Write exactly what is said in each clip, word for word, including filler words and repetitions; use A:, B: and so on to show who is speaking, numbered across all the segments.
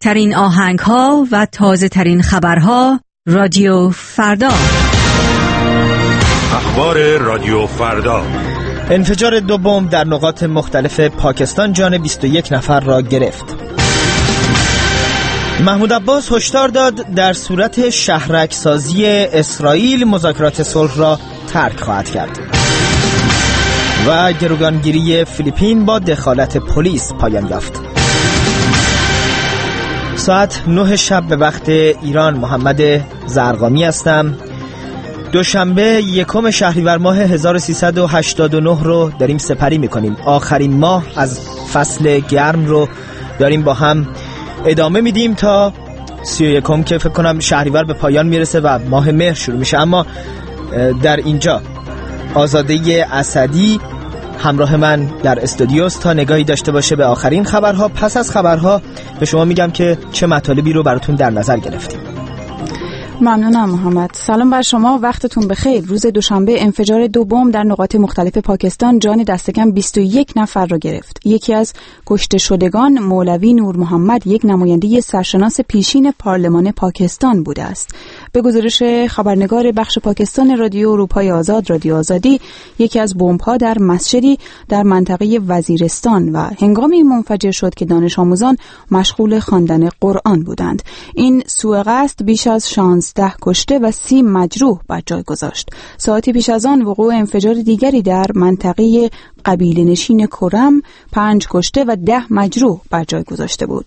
A: بهترین آهنگ‌ها و تازه‌ترین خبرها رادیو فردا.
B: اخبار رادیو فردا.
C: انفجار دو بمب در نقاط مختلف پاکستان جان بیست و یک نفر را گرفت. محمود عباس هشدار داد در صورت شهرک‌سازی اسرائیل مذاکرات صلح را ترک خواهد کرد. و گروگانگیری فیلیپین با دخالت پلیس پایان یافت. ساعت نه شب به وقت ایران. محمد زرقامی هستم. دوشنبه یکم شهریور ماه هزار و سیصد و هشتاد و نه رو داریم سپری میکنیم. آخرین ماه از فصل گرم رو داریم با هم ادامه میدیم تا سی و یکم که فکر کنم شهریور به پایان میرسه و ماه مهر شروع میشه. اما در اینجا آزاده اسدی همراه من در استودیوست تا نگاهی داشته باشه به آخرین خبرها. پس از خبرها به شما میگم که چه مطالبی رو براتون در نظر گرفتیم.
D: ممنونم محمد. سلام بر شما، وقتتون بخیر. روز دوشنبه انفجار دو بمب در نقاط مختلف پاکستان جان دست کم بیست و یک نفر را گرفت. یکی از کشته شدگان مولوی نور محمد، یک نماینده سرشناس پیشین پارلمان پاکستان بوده است. به گزارش خبرنگار بخش پاکستان رادیو اروپای آزاد رادیو آزادی، یکی از بمب‌ها در مسجدی در منطقه وزیرستان و هنگامی منفجر شد که دانش آموزان مشغول خواندن قرآن بودند. این سوء قصد بیش از شانزده کشته و سی مجروح بر جای گذاشت. ساعتی پیش از آن وقوع انفجار دیگری در منطقه قبیله نشین کرم پنج کشته و ده مجروح بر جای گذاشته بود.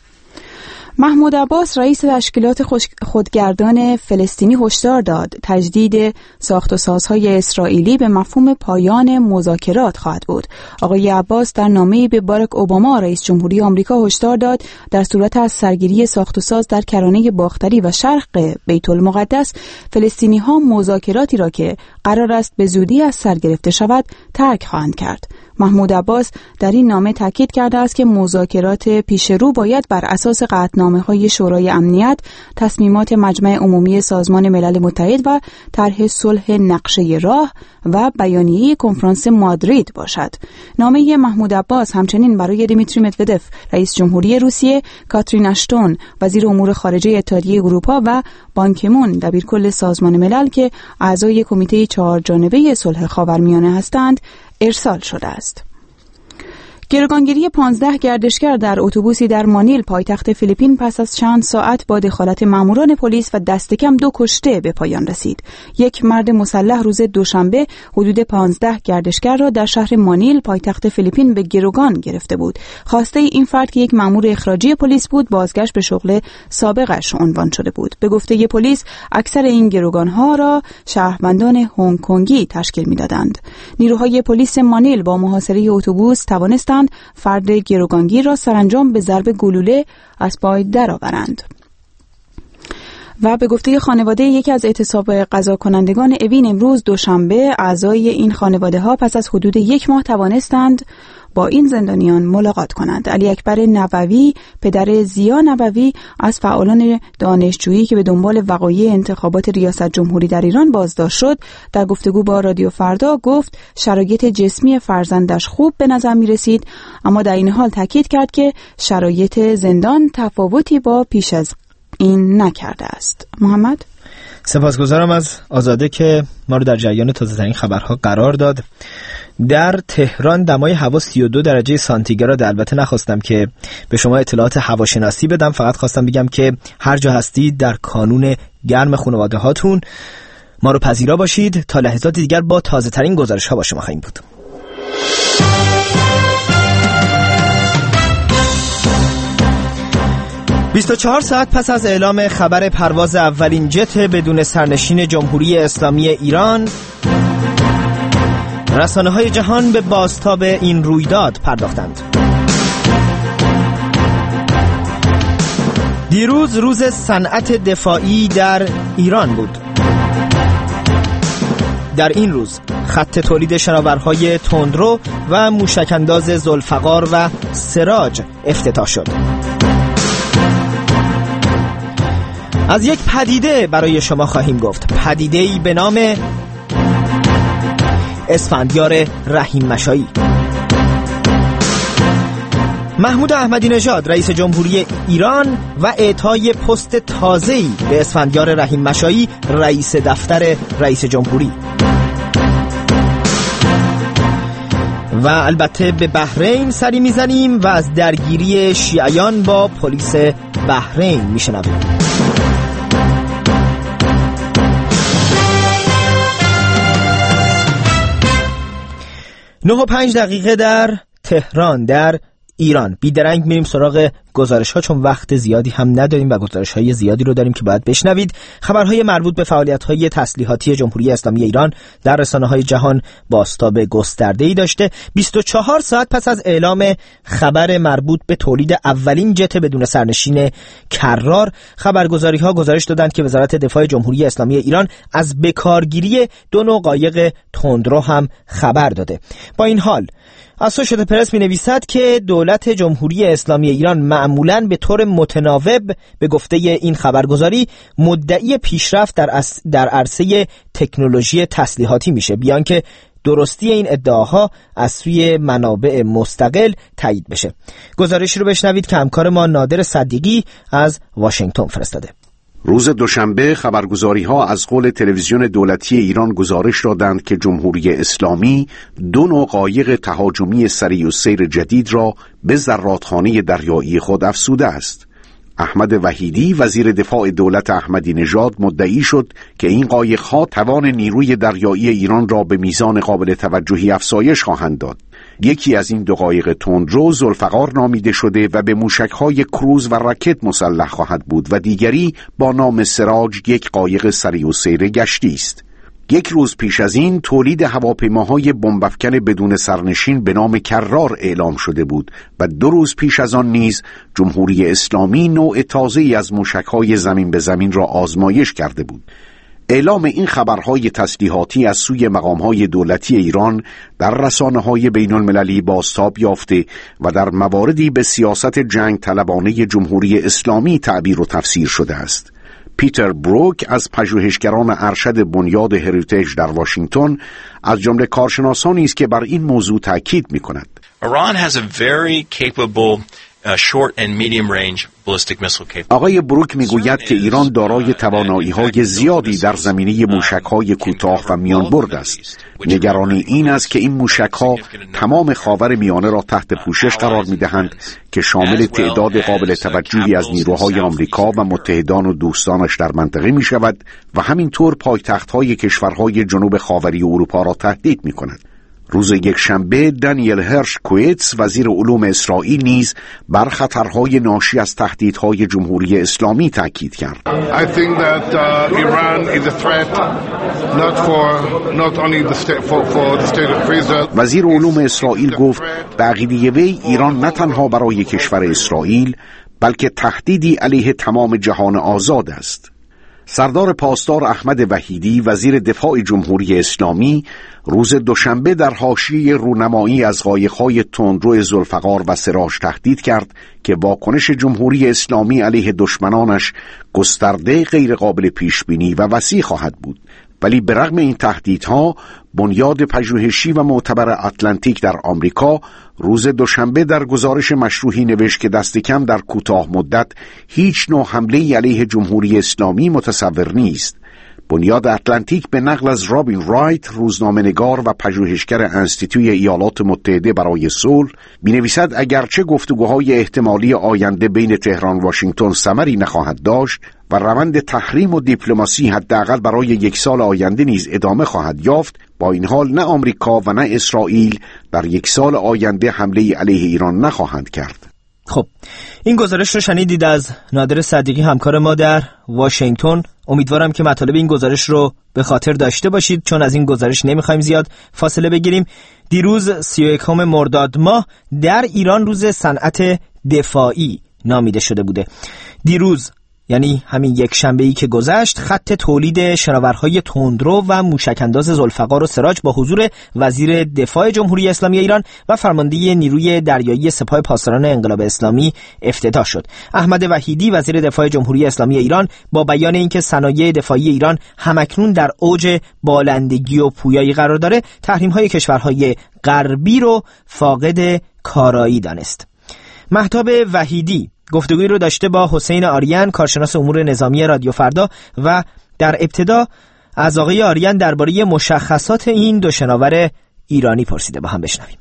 D: محمود عباس رئیس تشکیلات خودگردان فلسطینی هشدار داد تجدید ساخت و سازهای اسرائیلی به مفهوم پایان مذاکرات خواهد بود. آقای عباس در نامه‌ای به باراک اوباما رئیس جمهوری آمریکا هشدار داد در صورت از سرگیری ساخت و ساز در کرانه باختری و شرق بیت المقدس، فلسطینی‌ها مذاکراتی را که قرار است به زودی از سر گرفته شود ترک خواهند کرد. محمود عباس در این نامه تاکید کرده است که مذاکرات پیشرو باید بر اساس قطعنامه‌های شورای امنیت، تصمیمات مجمع عمومی سازمان ملل متحد و طرح صلح نقشه راه و بیانیه کنفرانس مادرید باشد. نامه محمود عباس همچنین برای دیمیتری مدودف رئیس جمهوری روسیه، کاترین اشتون وزیر امور خارجه اتحادیه اروپا و بان کی مون دبیرکل سازمان ملل که اعضای کمیته چهار جانبه صلح خاورمیانه هستند ارسال شده است. گروگانگیری پانزده گردشگر در اتوبوسی در مانیل پایتخت فیلیپین پس از چند ساعت با دخالت ماموران پلیس و دست کم دو کشته به پایان رسید. یک مرد مسلح روز دوشنبه حدود پانزده گردشگر را در شهر مانیل پایتخت فیلیپین به گروگان گرفته بود. خواسته این فرد که یک مامور اخراجی پلیس بود بازگشت به شغل سابقش عنوان شده بود. به گفته پلیس اکثر این گروگان‌ها را شهروندان هنگ کنگی تشکیل می‌دادند. نیروهای پلیس مانیل با محاصره اتوبوس توانستند فرد گروگانگیر را سرانجام به ضرب گلوله از پای درآورند. و به گفته خانواده یکی از اعتصاب قضا کنندگان اوین امروز دوشنبه، اعضای این خانواده ها پس از حدود یک ماه توانستند با این زندانیان ملاقات کنند. علی اکبر نبوی، پدر زیا نبوی، از فعالان دانشجویی که به دنبال وقایع انتخابات ریاست جمهوری در ایران بازداشت شد، در گفتگو با رادیو فردا گفت شرایط جسمی فرزندش خوب به نظر می رسید، اما در این حال تاکید کرد که شرایط زندان تفاوتی با پیش از این نکرده است. محمد؟
C: سپاسگزارم از آزاده که ما رو در جریان تازه‌ترین خبرها قرار داد. در تهران دمای هوا سی و دو درجه سانتیگراد. البته نخواستم که به شما اطلاعات هواشناسی بدم، فقط خواستم بگم که هر جا هستید در کانون گرم خانواده هاتون ما رو پذیرا باشید. تا لحظات دیگر با تازه‌ترین گزارش ها با شما خواهیم بود. بیست و چهار ساعت پس از اعلام خبر پرواز اولین جت بدون سرنشین جمهوری اسلامی ایران، رسانه‌های جهان به بازتاب این رویداد پرداختند. دیروز روز صنعت دفاعی در ایران بود. در این روز خط تولید شناورهای تندرو و موشک‌انداز ذوالفقار و سراج افتتاح شد. از یک پدیده برای شما خواهیم گفت، پدیده‌ای به نام اسفندیار رحیم مشایی. محمود احمدی نژاد رئیس جمهوری ایران و اعطای پست تازه‌ای به اسفندیار رحیم مشایی رئیس دفتر رئیس جمهوری. و البته به بحرین سری میزنیم و از درگیری شیعیان با پلیس بحرین میشنویم. نه و پنج دقیقه در تهران در ایران. بیدرنگ میریم سراغ گزارش ها، چون وقت زیادی هم نداریم و گزارش های زیادی رو داریم که باید بشنوید. خبرهای مربوط به فعالیت های تسلیحاتی جمهوری اسلامی ایران در رسانه های جهان بازتاب گسترده‌ای داشته. بیست و چهار ساعت پس از اعلام خبر مربوط به تولید اولین جت بدون سرنشین کرار، خبرگزاری ها گزارش دادند که وزارت دفاع جمهوری اسلامی ایران از بکارگیری دو نوع قایق تندرو هم خبر داده. با این حال اسوشییتد پرس می نویسد که دولت جمهوری اسلامی ایران معمولاً به طور متناوب به گفته این خبرگزاری مدعی پیشرفت در اس در عرصه تکنولوژی تسلیحاتی میشه، بیان که درستی این ادعاها از سوی منابع مستقل تایید بشه. گزارشی رو بشنوید که همکار ما نادر صدیقی از واشنگتن فرستاده.
E: روز دوشنبه خبرگزاری‌ها از قول تلویزیون دولتی ایران گزارش دادند که جمهوری اسلامی دو نوع قایق تهاجمی سریع السیر جدید را به زرادخانه دریایی خود افزوده است. احمد وحیدی وزیر دفاع دولت احمدی نژاد مدعی شد که این قایق‌ها توان نیروی دریایی ایران را به میزان قابل توجهی افزایش خواهند داد. یکی از این دو قایق تندرو ذوالفقار نامیده شده و به موشک‌های کروز و راکت مسلح خواهد بود و دیگری با نام سراج یک قایق سریع السیر گشتی است. یک روز پیش از این تولید هواپیماهای بمب‌افکن بدون سرنشین به نام کرار اعلام شده بود و دو روز پیش از آن نیز جمهوری اسلامی نوع تازه‌ای از موشک‌های زمین به زمین را آزمایش کرده بود. اعلام این خبرهای تسلیحاتی از سوی مقامهای دولتی ایران در رسانه‌های بین‌المللی بازتاب یافته و در مواردی به سیاست جنگ طلبانه جمهوری اسلامی تعبیر و تفسیر شده است. پیتر بروک از پژوهشگران ارشد بنیاد هریتیج در واشنگتن از جمله کارشناسانی است که بر این موضوع تاکید می‌کند.
F: Iran has a very capable Uh, short and medium range ballistic missile capability.
E: آقای بروک میگوید که ایران دارای توانایی‌های زیادی در زمینه موشک‌های کوتاه و میانبرد است. نگرانی این است که این موشک‌ها تمام خاور میانه را تحت پوشش قرار می‌دهند که شامل تعداد قابل توجهی از نیروهای آمریکا و متحدان و دوستانش در منطقه می‌شود و همینطور پایتخت‌های کشورهای جنوب خاوری اروپا را تهدید می‌کند. روز یک شنبه دانیل هرش کویتس وزیر علوم اسرائیل نیز بر خطرهای ناشی از تهدیدهای جمهوری اسلامی تاکید کرد.
G: I think that uh, Iran is a threat not for not only the state for for the state of Israel.
E: وزیر علوم اسرائیل گفت به عقیده وی ایران نه تنها برای کشور اسرائیل بلکه تهدیدی علیه تمام جهان آزاد است. سردار پاسدار احمد وحیدی وزیر دفاع جمهوری اسلامی روز دوشنبه در حاشیه رونمایی از قایق‌های تندرو ذوالفقار و سراج تهدید کرد که واکنش جمهوری اسلامی علیه دشمنانش گسترده، غیر قابل پیش بینی و وسیع خواهد بود. ولی برغم این تهدیدها بنیاد پژوهشی و معتبر اتلانتیک در آمریکا روز دوشنبه در گزارش مشروحی نوشت که دست کم در کوتاه مدت هیچ نوع حمله علیه جمهوری اسلامی متصور نیست. بنیاد اتلانتیک به نقل از رابین رایت روزنامه‌نگار و پژوهشگر انستیتوی ایالات متحده برای صلح می‌نویسد اگرچه گفتگوهای احتمالی آینده بین تهران و واشنگتن ثمری نخواهد داشت و روند تحریم و دیپلماسی حداقل برای یک سال آینده نیز ادامه خواهد یافت، با این حال نه آمریکا و نه اسرائیل در یک سال آینده حمله علیه ایران نخواهند کرد.
C: خب این گزارش رو شنیدید از نادر صدیقی همکار ما در واشنگتن. امیدوارم که مطالب این گزارش رو به خاطر داشته باشید، چون از این گزارش نمیخوایم زیاد فاصله بگیریم. دیروز سی و یکم مرداد ماه در ایران روز صنعت دفاعی نامیده شده بوده. دیروز یعنی همین یک شنبه‌ای که گذشت خط تولید شناورهای تندرو و موشک‌انداز ذوالفقار و سراج با حضور وزیر دفاع جمهوری اسلامی ایران و فرمانده نیروی دریایی سپاه پاسداران انقلاب اسلامی افتتاح شد. احمد وحیدی وزیر دفاع جمهوری اسلامی ایران با بیان اینکه صنایع دفاعی ایران همکنون در اوج بالندگی و پویایی قرار داره، تحریم‌های کشورهای غربی رو فاقد کارایی دانست. مهتاب وحیدی گفتگوی رو داشته با حسین آریان، کارشناس امور نظامی رادیو فردا، و در ابتدا از آقای آریان درباره مشخصات این دو شناور ایرانی پرسیده. با هم بشنویم.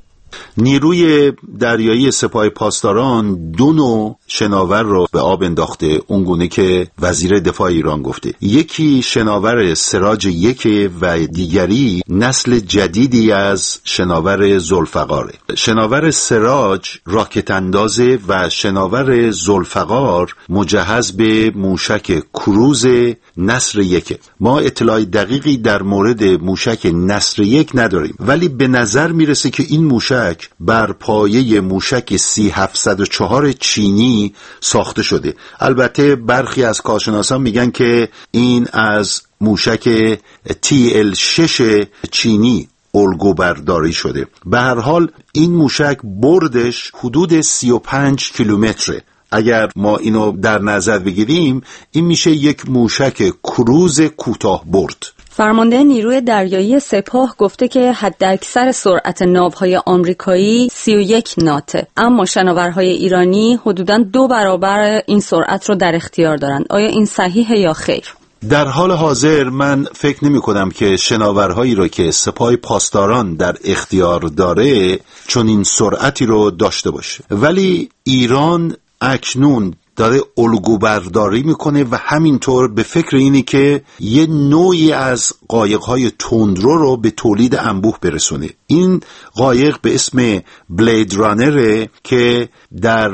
H: نیروی دریایی سپاه پاسداران دو نوع شناور رو به آب انداخته، اونگونه که وزیر دفاع ایران گفته. یکی شناور سراج یک و دیگری نسل جدیدی از شناور ذوالفقاره. شناور سراج راکت اندازه و شناور ذوالفقار مجهز به موشک کروز نسر یک. ما اطلاع دقیقی در مورد موشک نسر یک نداریم، ولی به نظر میرسه که این موشک بر پایه موشک سی هفتصد و چهار چینی ساخته شده. البته برخی از کارشناسان میگن که این از موشک تی ال شش چینی الگو برداری شده. به هر حال این موشک بردش حدود سی و پنج کیلومتره. اگر ما اینو در نظر بگیریم این میشه یک موشک کروز کوتاه برد.
I: فرمانده نیروی دریایی سپاه گفته که حداکثر سرعت ناوهای آمریکایی سی و یک ناته، اما شناورهای ایرانی حدوداً دو برابر این سرعت رو در اختیار دارند. آیا این صحیحه یا خیر؟
H: در حال حاضر من فکر نمی کنم که شناورهایی رو که سپاه پاسداران در اختیار داره چون این سرعتی رو داشته باشه، ولی ایران اکنون داره الگو برداری میکنه و همینطور به فکر اینه که یه نوعی از قایق‌های تندرو رو به تولید انبوه برسونه. این قایق به اسم بلید رانره که در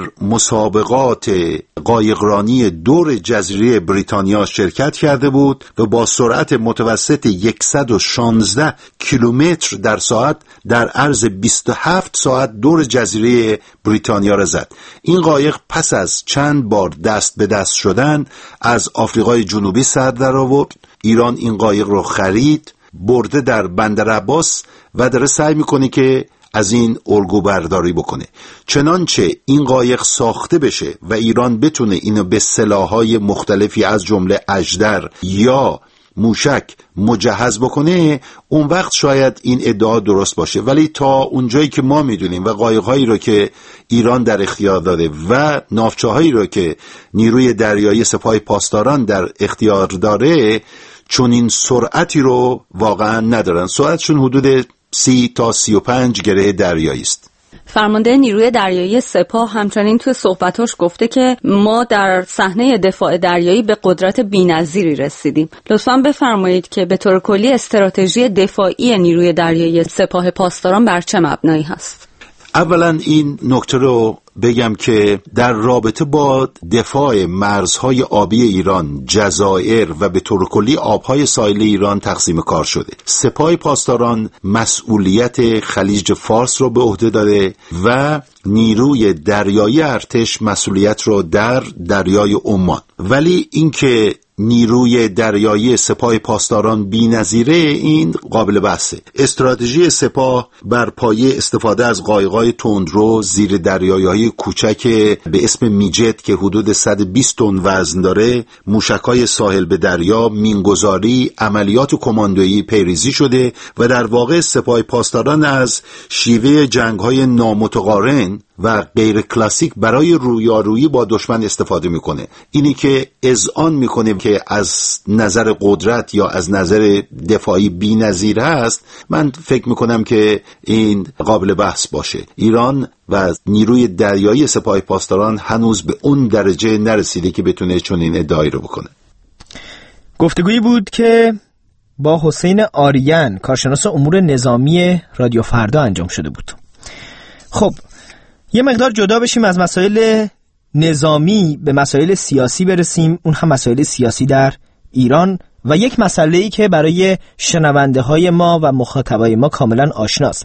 H: مسابقات قایقرانی دور جزیره بریتانیا شرکت کرده بود و با سرعت متوسط صد و شانزده کیلومتر در ساعت در عرض بیست و هفت ساعت دور جزیره بریتانیا را زد. این قایق پس از چند بار دست به دست شدن از آفریقای جنوبی سر در آورد. ایران این قایق رو خرید، برده در بندر عباس و داره سعی میکنه که از این الگو برداری بکنه. چنانچه این قایق ساخته بشه و ایران بتونه اینو به سلاح‌های مختلفی از جمله اژدر یا موشک مجهز بکنه، اون وقت شاید این ادعا درست باشه. ولی تا اونجایی که ما میدونیم و قایق‌هایی رو که ایران در اختیار داده و ناوچه‌هایی رو که نیروی دریایی سپاه پاسداران در اختیار داره، چون این سرعتی رو واقعا ندارن. سرعتشون حدود سی تا سی و پنج گره دریایی است.
I: فرمانده نیروی دریایی سپاه همچنین توی صحبتاش گفته که ما در صحنه دفاع دریایی به قدرت بی‌نظیری رسیدیم. لطفاً بفرمایید که به طور کلی استراتژی دفاعی نیروی دریایی سپاه پاسداران بر چه مبنایی هست؟
H: اولا این نکته رو بگم که در رابطه با دفاع مرزهای آبی ایران، جزایر و به طور کلی آبهای ساحلی ایران تقسیم کار شده. سپاه پاسداران مسئولیت خلیج فارس رو به عهده داره و نیروی دریایی ارتش مسئولیت رو در دریای عمان. ولی اینکه نیروی دریایی سپاه پاسداران بی‌نظیره، این قابل بحثه. استراتژی سپاه بر پایه استفاده از قایق‌های تندرو زیر دریایی‌های کوچک به اسم میجت که حدود صد و بیست تن وزن داره، موشک‌های ساحل به دریا، مینگذاری، عملیات کماندویی پیریزی شده و در واقع سپاه پاسداران از شیوه جنگ‌های نامتقارن و غیر کلاسیک برای رویارویی با دشمن استفاده میکنه. اینی که اذعان میکنه که از نظر قدرت یا از نظر دفاعی بی‌نظیر هست، من فکر میکنم که این قابل بحث باشه. ایران و نیروی دریایی سپاه پاسداران هنوز به اون درجه نرسیده که بتونه چون این ادعایی رو بکنه.
C: گفتگویی بود که با حسین آریان، کارشناس امور نظامی رادیو فردا انجام شده بود. خب یه مقدار جدا بشیم از مسائل نظامی به مسائل سیاسی برسیم، اون هم مسائل سیاسی در ایران و یک مسئله‌ای که برای شنونده های ما و مخاطبای ما کاملا آشناست.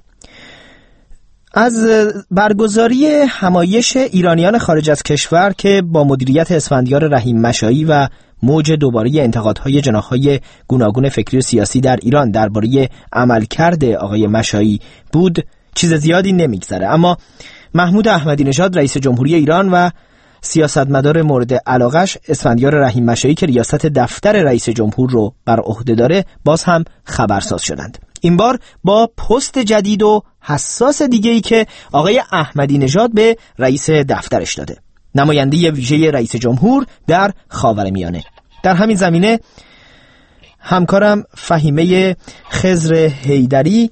C: از برگزاری همایش ایرانیان خارج از کشور که با مدیریت اسفندیار رحیم مشایی و موج دوباره انتقادهای جناح‌های گوناگون فکری و سیاسی در ایران درباره عملکرد آقای مشایی بود، چیز زیادی نمیگذره. اما محمود احمدی نژاد رئیس جمهوری ایران و سیاستمدار مورد علاقش اسفندیار رحیم مشایی که ریاست دفتر رئیس جمهور رو بر عهده داره باز هم خبرساز شدند. این بار با پست جدید و حساس دیگه‌ای که آقای احمدی نژاد به رئیس دفترش داده، نماینده ویژه رئیس جمهور در خاورمیانه. در همین زمینه همکارم فهیمه خضر حیدری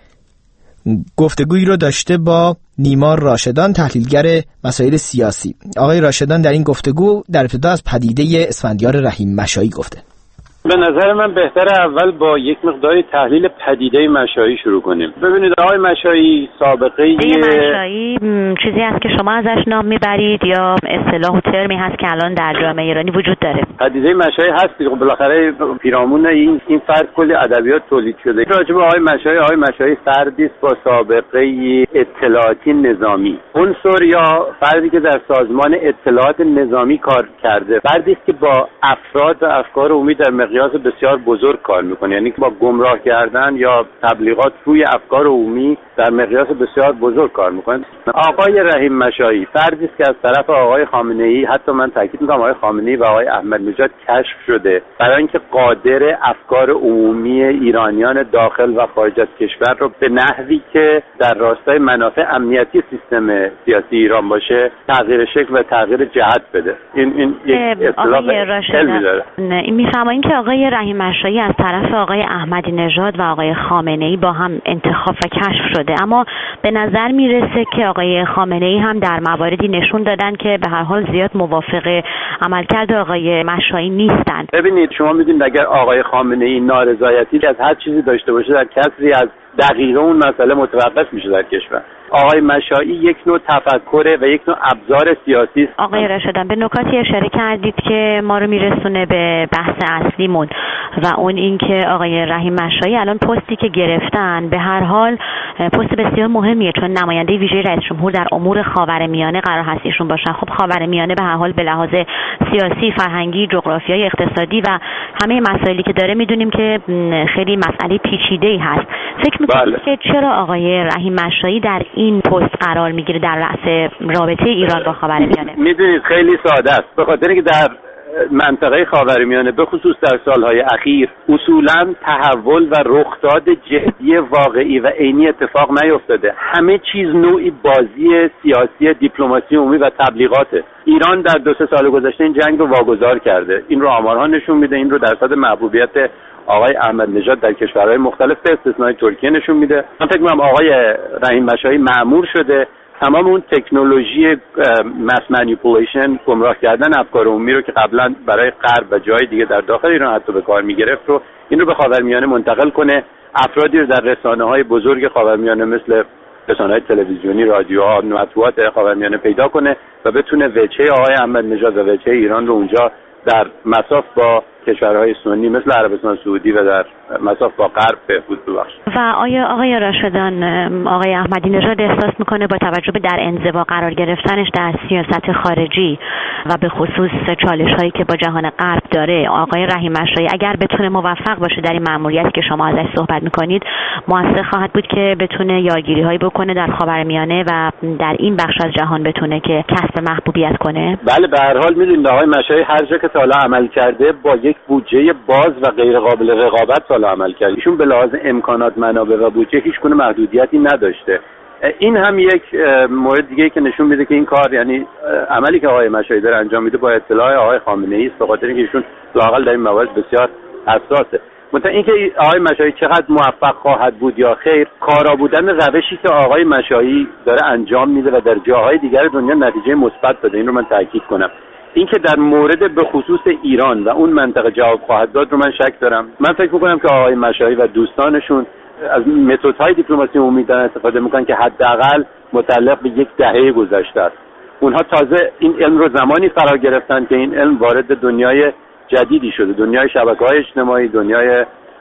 C: گفتگویی رو داشته با نیما راشدان، تحلیلگر مسائل سیاسی. آقای راشدان در این گفتگو در ابتدا از پدیده اسفندیار رحیم مشایی گفته.
J: به نظر من بهتره اول با یک مقداری تحلیل پدیده مشایی شروع کنیم. ببینید آقای مشایی سابقه
K: مشایی چیزی هست که شما ازش نام میبرید یا اصطلاح و ترمی هست که الان در جامعه ایرانی وجود داره؟
J: پدیده مشایی هست. خب بالاخره پیرامون این این فرد کلی ادبیات تولید شده. راجع به آقای مشایی، آقای مشایی فردی است با سابقه اطلاعاتی نظامی. عنصر یا فردی که در سازمان اطلاعات نظامی کار کرده. فردی است که با افراد و افکار عمومی در مقیاس بسیار بزرگ کار میکنه، یعنی که با گمراه کردن یا تبلیغات روی افکار عمومی در مقیاس بسیار بزرگ کار میکنه. آقای رحیم مشایی فردی است که از طرف آقای خامنه‌ای، حتی من تاکید میکنم آقای خامنه‌ای و آقای احمدی نژاد کشف شده برای اینکه قادر افکار عمومی ایرانیان داخل و خارج از کشور رو به نحوی که در راستای منافع امنیتی سیستم سیاسی ایران باشه تغییر شکل و تغییر جهت بده. این این یک اصطلاح علمی داره.
K: این میفهمین که آقای رحیم مشایی از طرف آقای احمدی نژاد و آقای خامنه‌ای با هم انتخاب و کشف شده، اما به نظر میرسه که آقای خامنه‌ای هم در مواردی نشون دادن که به هر حال زیاد موافق عملکرد آقای مشایی نیستن.
J: ببینید شما میدونید اگر آقای خامنه‌ای نارضایتی از هر چیزی داشته باشه در کسری از دقیقه اون مسئله متوقف میشه در کشور. آقای مشایی یک نوع تفکره و یک نوع ابزار سیاسی است.
K: آقای راشدان به نکاتی اشاره کردید که ما رو میرسونه به بحث اصلیمون و اون این که آقای رحیم مشایی الان پستی که گرفتن به هر حال پست بسیار مهمیه، چون نماینده ویژه رئیس جمهور در امور خاورمیانه قرار هست ایشون باشن. خب خاورمیانه به هر حال به لحاظ سیاسی، فرهنگی، جغرافیایی، اقتصادی و همه مسائلی که داره میدونیم که خیلی مسئله پیچیده‌ای هست. فکر می‌کنید بله. که چرا آقای رحیم مشایی در این پست قرار میگیره در رأس رابطه ایران با خاورمیانه؟
J: میدونید خیلی ساده است، به خاطر اینکه در منطقه خاورمیانه به خصوص در سالهای اخیر اصولاً تحول و رخداد جدی واقعی و عینی اتفاق نیفتاده. همه چیز نوعی بازی سیاسی، دیپلماسی عمومی و تبلیغاته. ایران در دو سه سال گذشته این جنگ رو واگذار کرده. این رو آمارها نشون میده، این رو درصد محبوبیت آقای احمدی نژاد در کشورهای مختلف به استثنای ترکیه نشون میده. من فکر می‌کنم آقای رحیم مشایی مأمور شده تمام اون تکنولوژی ماس مانیپولیشن، گمراه کردن افکار عمومی رو که قبلا برای غرب و جای دیگه در داخل ایران حتی به کار می‌گرفت رو این رو به خاورمیانه منتقل کنه، افرادی رو در رسانه‌های بزرگ خاورمیانه مثل رسانه‌های تلویزیونی، رادیوها، مطبوعات خاورمیانه پیدا کنه و بتونه وجهه آقای احمدی نژاد و وجهه ایران رو اونجا در مساف با کشورهای سنی مثل عربستان سعودی و در مساف با غرب بهبود ببخشید.
K: و آیا آقای راشدان آقای احمدی نژاد احساس میکنه با توجه به در انزوا قرار گرفتنش در سیاست خارجی و به خصوص چالش هایی که با جهان غرب داره، آقای رحیم مشایی اگر بتونه موفق باشه در این مأموریتی که شما ازش صحبت میکنید، موثر خواهد بود که بتونه یارگیری هایی بکنه در خاورمیانه و در این بخش از جهان بتونه که کسب محبوبیت کنه؟
J: بله، به هر حال میدونید آقای مشایی هر جا که تا حالا عمل کرده با یک بودجه باز و غیر قابل رقابت سال عمل کرد. ایشون به لحاظ امکانات، منابع و بودجه هیچ گونه محدودیتی نداشته. این هم یک مورد دیگه که نشون میده که این کار، یعنی عملی که آقای مشایی داره انجام میده با اطلاع آقای خامنه‌ای است، به خاطر اینکه ایشون لااقل در این موارد بسیار حساسه. مثلا اینکه آقای مشایی چقدر موفق خواهد بود یا خیر، کارا بودن روشی که آقای مشایی داره انجام میده و در جاهای دیگر دنیا نتیجه مثبت داده، این رو من تاکید کنم. این که در مورد به خصوص ایران و اون منطقه جواب خواهد داد رو من شک دارم. من فکر میکنم که آقای مشایی و دوستانشون از متدهای دیپلماسی عمومی دارن استفاده میکنن که حداقل متعلق به یک دهه گذشته است. اونها تازه این علم رو زمانی فرا گرفتن که این علم وارد دنیای جدیدی شده، دنیای شبکه‌های اجتماعی، دنیای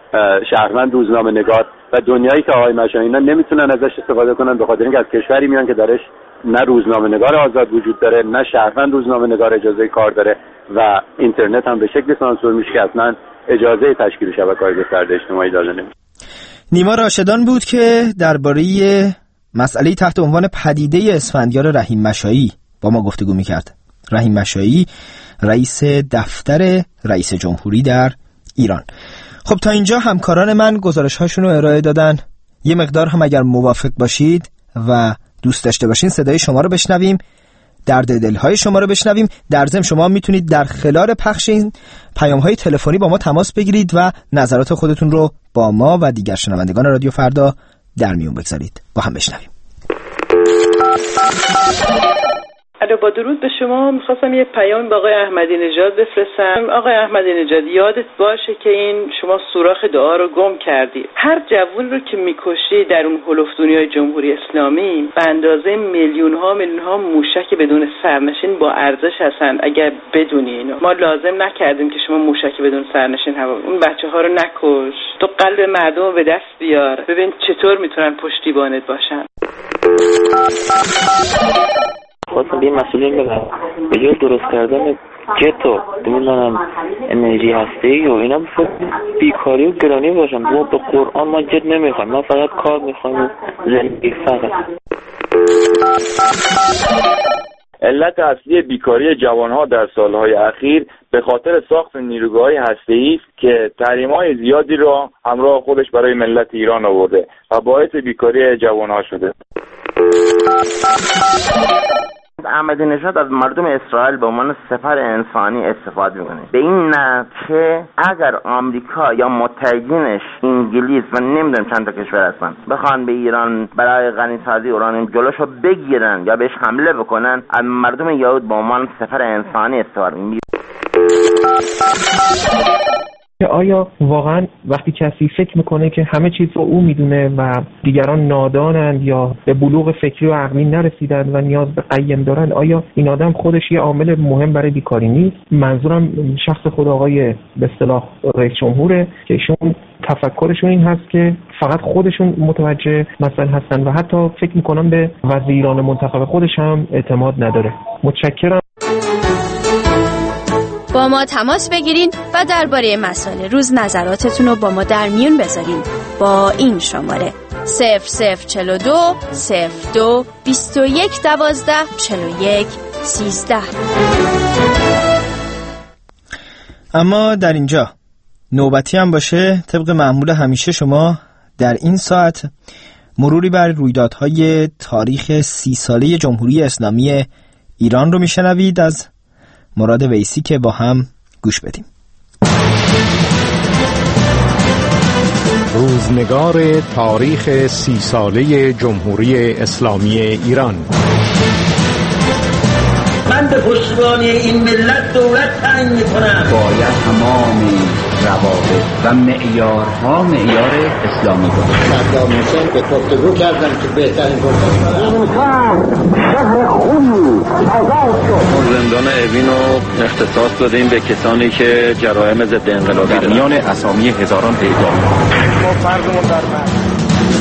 J: شهروند روزنامه‌نگار و دنیایی که آقای مشایی اینا نمیتونن ازش استفاده کنن، به خاطر اینکه از کشوری میان که درش نه روزنامه‌نگار آزاد وجود داره، نه شهروند روزنامه‌نگار اجازه کار داره و اینترنت هم به شکل سانسور میشه که اصلا اجازه تشکیل شبکه‌های گسترده اجتماعی داده نمیشه.
C: نیما راشدان بود که درباره مسئله تحت عنوان پدیده اسفندیار رحیم مشایی با ما گفتگو میکرد. رحیم مشایی رئیس دفتر رئیس جمهوری در ایران. خب تا اینجا همکاران من گزارش هاشون رو ارائه دادن. یه مقدار هم اگر موافق باشید و دوست داشته باشین صدای شما رو بشنویم، درد دلهای شما رو بشنویم. در ضمن شما میتونید در خلال پخش این پیام‌های تلفنی با ما تماس بگیرید و نظرات خودتون رو با ما و دیگر شنوندگان رادیو فردا در میون بگذارید. با هم بشنویم.
L: الو، با درود به شما. میخواستم یه پیام به آقای احمدی نژاد بفرستم. آقای احمدی نژاد، یادت باشه که این شما سوراخ دعا رو گم کردی. هر جوون رو که میکشی در اون هلفدونیای جمهوری اسلامی به اندازه میلیون ها میلیون ها موشک بدون سرنشین با ارزش هستن. اگر بدونی اینو، ما لازم نکردیم که شما موشک بدون سرنشین هوا. اون بچه ها رو نکش، تو قلب مردم به دست بیار، ببین چطور میتونن پشتیبانت باشن.
M: خواستم به این مسئولین بگم به جای درست کردن جت و نمیدونم انرژی هسته‌ای و اینا بیکاری و گرانی باشن. ما به قرآن ما جت نمیخوایم، ما فقط کار میخوایم و زندگی فقط.
N: علت اصلی بیکاری جوانها در سالهای اخیر به خاطر ساخت نیروگاه‌های هسته‌ای است که تحریم‌های زیادی را همراه خودش برای ملت ایران آورده و باعث بیکاری جوانها شده.
O: احمدی نژاد از مردم اسرائیل به عنوان سپر انسانی استفاده میکنه، به این نه که اگر آمریکا یا متحدینش انگلیس و نمیدونم چند تا کشور هستن بخوان به ایران برای غنیسازی اورانیوم جلوشو بگیرن یا بهش حمله بکنن، از مردم یهود به عنوان سپر انسانی استفاده میکنه.
P: آیا واقعا وقتی کسی فکر میکنه که همه چیز رو او میدونه و دیگران نادانند یا به بلوغ فکری و عقلی نرسیدن و نیاز به قیم دارن، آیا این آدم خودش یه عامل مهم برای بیکاری نیست؟ منظورم شخص خود آقای به اصطلاح رئیس جمهوره که ایشون تفکرشون این هست که فقط خودشون متوجه مسئله هستن و حتی فکر میکنم به وزیران منتخب خودش هم اعتماد نداره. متشکرم.
Q: با ما تماس بگیرین و درباره مسائل روز نظراتتون رو با ما در میون بذارین با این شماره صفر صفر چهل و دو صفر دو بیست و یک دوازده چهل و یک سیزده.
C: اما در اینجا نوبتی هم باشه، طبق معمول همیشه شما در این ساعت مروری بر رویدادهای تاریخ سی ساله جمهوری اسلامی ایران رو میشنوید از مراد ویسی که با هم گوش بدیم.
B: روزنگار تاریخ سی ساله جمهوری اسلامی ایران.
R: من به پشتیبانی این ملت دولت تعیین می‌کنم.
S: باید تمام روابط و معیارها معیار اسلامی باشد.
T: صدام حسین به گفتگو کردن که بهترین گفتگو
U: این شهر شهر خوبی آزاد شد.
J: زندان اوین رو اختصاص دادیم به کسانی که جرایم ضد انقلابی دارند.
S: میان اسامی هزاران اعدام.
U: ما فرضمون در من.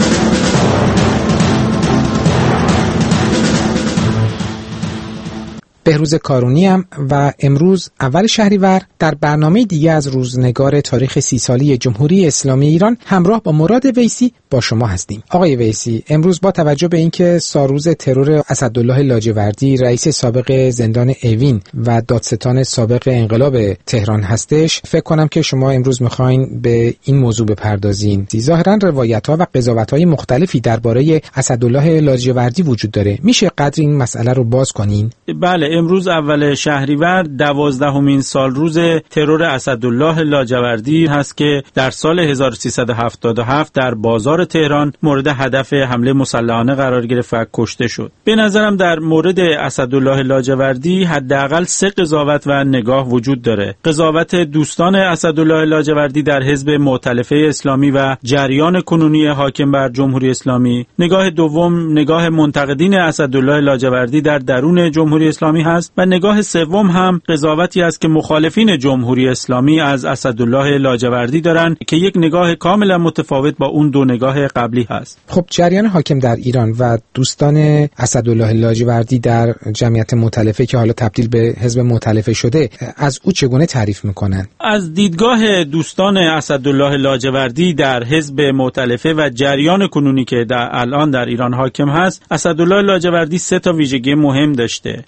V: بهروز کارونی ام و امروز اول شهریور در برنامه دیگه از روزنگار تاریخ سی سالی جمهوری اسلامی ایران همراه با مراد ویسی با شما هستیم. آقای ویسی، امروز با توجه به اینکه سالروز ترور اسدالله لاجوردی رئیس سابق زندان اوین و دادستان سابق انقلاب تهران هستش، فکر کنم که شما امروز میخواین به این موضوع بپردازین. ظاهرا روایت‌ها و قضاوت‌های مختلفی درباره اسدالله لاجوردی وجود داره. میشه قدر این مسئله رو باز کنین؟
W: بله، امروز اول شهریور دوازدهمین سال روز ترور اسدالله لاجوردی هست که در سال هزار و سیصد و هفتاد و هفت در بازار تهران مورد هدف حمله مسلحانه قرار گرفت و کشته شد. به نظرم در مورد اسدالله لاجوردی حداقل سه قضاوت و نگاه وجود داره. قضاوت دوستان اسدالله لاجوردی در حزب مؤتلفه اسلامی و جریان کنونی حاکم بر جمهوری اسلامی. نگاه دوم نگاه منتقدین اسدالله لاجوردی در درون جمهوری اسلامی هست و نگاه سوم هم قضاوتی است که مخالفین جمهوری اسلامی از اسدالله لاجوردی دارند که یک نگاه کاملا متفاوت با اون دو نگاه قبلی هست.
V: خب جریان حاکم در ایران و دوستان اسدالله لاجوردی در جمعیت مؤتلفه که حالا تبدیل به حزب مؤتلفه شده از او چگونه تعریف میکنن؟
W: از دیدگاه دوستان اسدالله لاجوردی در حزب مؤتلفه و جریان کنونی که در الان در ایران حاکم هست، اسدالله لاجوردی سه تا ویژگی مهم داشته. اولا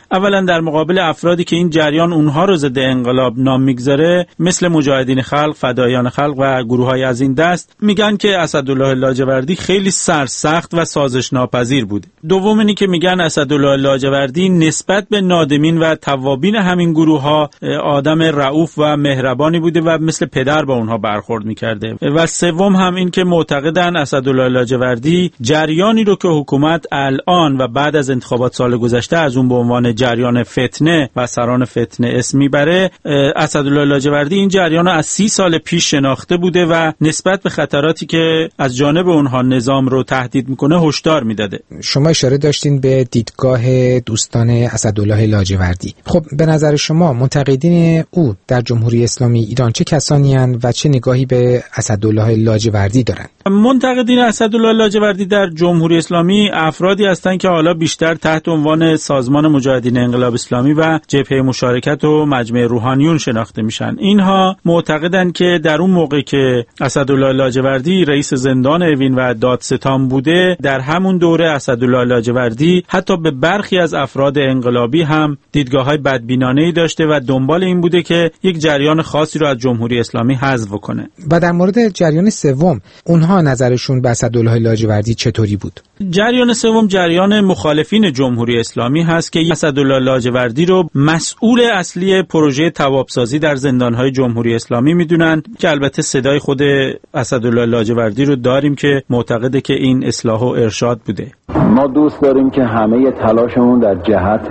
W: در مقابل افرادی که این جریان اونها رو ضد انقلاب نام میگذاره، مثل مجاهدین خلق، فدایان خلق و گروه‌های از این دست، میگن که اسدالله لاجوردی خیلی سرسخت و سازش ناپذیر بوده. دوم اینی که میگن اسدالله لاجوردی نسبت به نادمین و توابین همین گروه‌ها آدم رؤوف و مهربانی بوده و مثل پدر با اونها برخورد میکرده. و سوم هم این که معتقدن اسدالله لاجوردی جریانی رو که حکومت الان و بعد از انتخابات سال گذشته از اون به عنوان جریان فتنه و سران فتنه اسم میبره، اسدالله لاجوردی این جریان رو از سی سال پیش شناخته بوده و نسبت به خطراتی که از جانب اونها نظام رو تهدید میکنه هشدار میداده.
V: شما اشاره داشتین به دیدگاه دوستان اسدالله لاجوردی. خب به نظر شما منتقدین او در جمهوری اسلامی ایران چه کسانی هستند و چه نگاهی به اسدالله لاجوردی دارند؟
W: منتقدین اسدالله لاجوردی در جمهوری اسلامی افرادی هستند که حالا بیشتر تحت عنوان سازمان مجاهدین انقلاب اسلامی و جبهه مشارکت و مجمع روحانیون شناخته میشن. اینها معتقدند که در اون موقع که اسدالله لاجوردی رئیس زندان اوین و دادستان بوده، در همون دوره اسدالله لاجوردی حتی به برخی از افراد انقلابی هم دیدگاه‌های بدبینانه‌ای داشته و دنبال این بوده که یک جریان خاصی رو از جمهوری اسلامی حذف کنه.
V: و در مورد جریان سوم، اونها نظرشون به اسدالله لاجوردی چطوری بود؟
W: جریان سوم جریان مخالفین جمهوری اسلامی هست که اسدالله لاجوردی رو مسئول اصلی پروژه توابسازی در زندان‌های جمهوری اسلامی میدونن، که البته صدای خود اسدالله لاجوردی رو داریم که معتقده که این اصلاح و ارشاد بوده.
A: ما دوست داریم که همه تلاشمون در جهت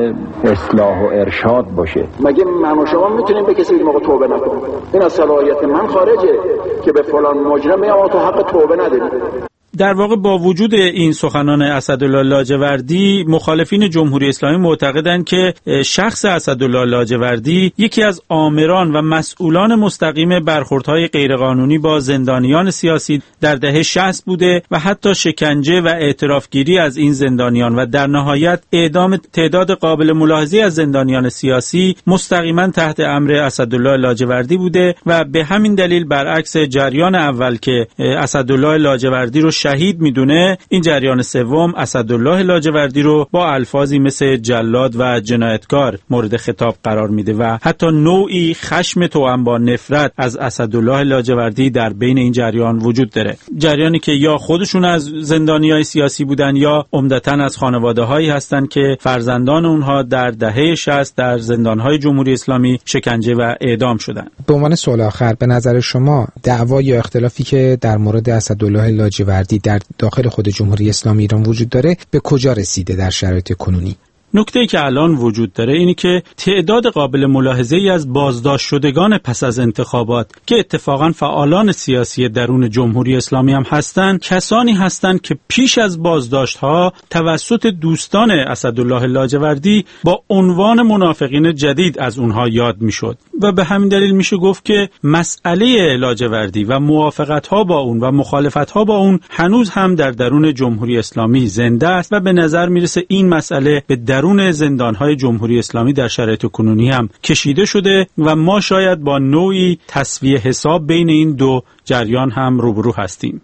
A: اصلاح و ارشاد باشه.
U: مگه من و شما میتونیم به کسی بگیم آقا توبه نکن؟ این از صلاحیت من خارجه که به فلان مجرم بگم آقا تو حق توبه نداری.
W: در واقع با وجود این سخنان اسدالله لاجوردی، مخالفین جمهوری اسلامی معتقدند که شخص اسدالله لاجوردی یکی از آمران و مسئولان مستقیم برخوردهای غیرقانونی با زندانیان سیاسی در دهه شصت بوده و حتی شکنجه و اعترافگیری از این زندانیان و در نهایت اعدام تعداد قابل ملاحظه‌ای از زندانیان سیاسی مستقیما تحت امر اسدالله لاجوردی بوده و به همین دلیل برعکس جریان اول که اسدالله لاجوردی رو شهید میدونه، این جریان سوم اسدالله لاجوردی رو با الفاظی مثل جلاد و جنایتکار مورد خطاب قرار میده و حتی نوعی خشم توأم با نفرت از اسدالله لاجوردی در بین این جریان وجود داره. جریانی که یا خودشون از زندانیای سیاسی بودن یا عمدتاً از خانواده‌هایی هستن که فرزندان اونها در دهه شصت در زندان‌های جمهوری اسلامی شکنجه و اعدام شدن.
V: به عنوان سوال آخر، به نظر شما دعوا یا اختلافی که در مورد اسدالله لاجوردی در داخل خود جمهوری اسلامی ایران وجود داره به کجا رسیده در شرایط کنونی؟
W: نکته‌ای که الان وجود داره اینی که تعداد قابل ملاحظه‌ای از بازداشت شدگان پس از انتخابات که اتفاقاً فعالان سیاسی درون جمهوری اسلامی هم هستند، کسانی هستند که پیش از بازداشت‌ها توسط دوستان اسدالله لاجوردی با عنوان منافقین جدید از اونها یاد میشد و به همین دلیل میشه گفت که مسئله لاجوردی و موافقت‌ها با اون و مخالفت‌ها با اون هنوز هم در درون جمهوری اسلامی زنده است و به نظر میرسه این مسئله به درون زندان‌های جمهوری اسلامی در شرایط کنونی هم کشیده شده و ما شاید با نوعی تسویه حساب بین این دو جریان هم روبرو هستیم.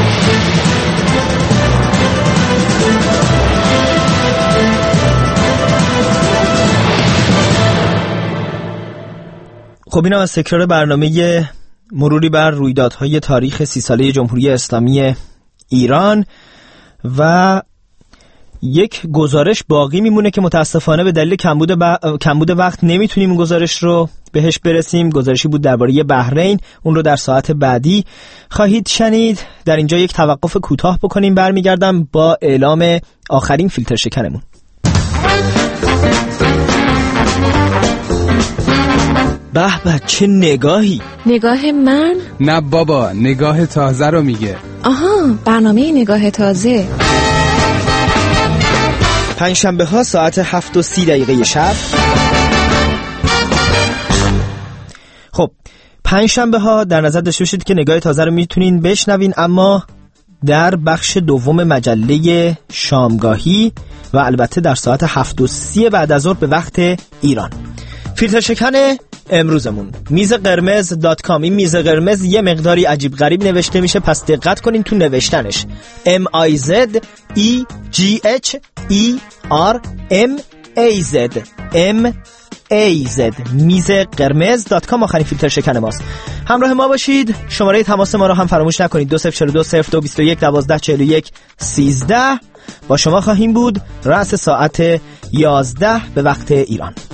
C: خب اینم از تکرار برنامه مروری بر رویدادهای تاریخ سی ساله جمهوری اسلامی ایران و یک گزارش باقی میمونه که متاسفانه به دلیل کمبود, ب... کمبود وقت نمیتونیم گزارش رو بهش برسیم. گزارشی بود درباره بحرین، اون رو در ساعت بعدی خواهید شنید. در اینجا یک توقف کوتاه بکنیم، برمیگردم با اعلام آخرین فیلتر شکنمون. به به چه نگاهی!
D: نگاه من؟
F: نه بابا، نگاه تازه رو میگه.
D: آها، برنامه نگاه تازه.
C: پنجشنبه ها ساعت هفت و سی دقیقه شب. خب پنجشنبه ها در نظر داشته باشید که نگاه تازه رو میتونین بشنوین، اما در بخش دوم مجله شامگاهی و البته در ساعت هفت و سی بعد از ظهر به وقت ایران. فیلتر شکن امروزمون میز قرمز دات کام. این میز قرمز یه مقداری عجیب غریب نوشته میشه، پس دقت کنین تو نوشتنش. M I Z E G H E R M az ام az میز قرمز دات کام آخرین فیلتر شکن ماست. همراه ما باشید. شماره تماس ما رو هم فراموش نکنید. دو صفر چهار دو صفر دو بیست و یک دوازده چهل و یک سیزده. با شما خواهیم بود رأس ساعت یازده به وقت ایران.